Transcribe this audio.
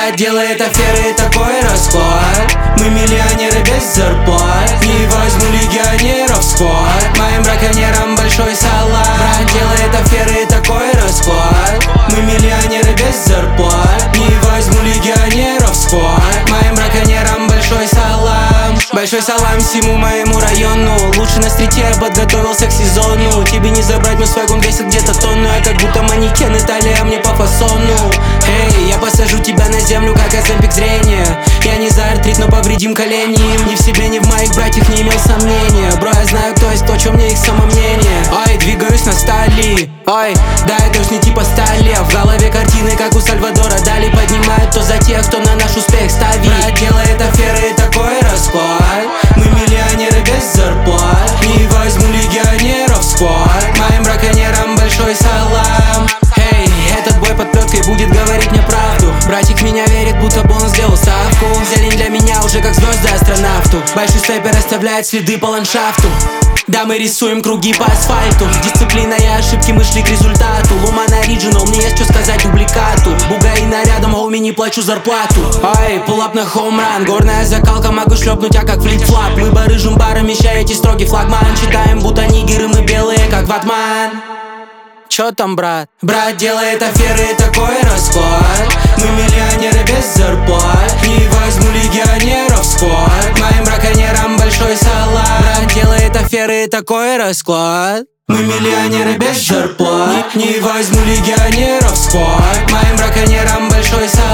Брат делает аферы, такой расклад. Мы миллионеры без зарплат. Не возьму легионеров в склад. Моим браконьерам большой салат. Брат делает аферы, такой расклад. Мы миллионеры без зарплат. Не возьму легионеров в склад. Моим браконьерам большой салам. Большой салам всему моему району. Лучше на стрите я подготовился к сезону. Тебе не забрать, мой свайк, он весит где-то тонну. Я как будто манекен, Италия мне по фасону. Эй, я посажу тебя на землю, как оземпик зрения. Я не за артрит, но повредим колени. Ни в себе, ни в моих братьях не имел сомнения. Бро, я знаю, кто есть кто, чем мне их самомнение. Ой, двигаюсь на стали. Ой, да, это уж не типа стали. В голове картины, как у Сальвадора Дали. Поднимают то за тех, кто на наш успех ставит. Брат делает аферы, такой расклад. Мы миллионеры без зарплат. Не возьму легионеров в склад. Моим браконьерам большой салам. Эй, этот бой под плеткой будет говорить мне правду. Братик меня верит, будто бы он сделал ставку. Зелень для меня уже как звезды астронавту. Большой снайпер оставляет следы по ландшафту. Да, мы рисуем круги по асфальту. Дисциплина и ошибки, мы шли к результату. Луман оригинал, мне есть что сказать дубликату. Бугаина рядом, хоуми, не плачу зарплату. Ой, пулап на хоумран. Горная закалка, могу шлепнуть, а как флип-флап. Мы барыжим баром, мещаете строгий флагман. Читаем, будто нигеры, мы белые, как ватман. Чё там, брат? Брат делает аферы, такой расклад. Мы миллионеры без зарплат. Не возьму легионеров в склад. Моим браконьерам большой салат. Брат делает аферы, такой расклад. Мы миллионеры без зарплат. Не возьму легионеров в склад. Моим браконьерам большой салат.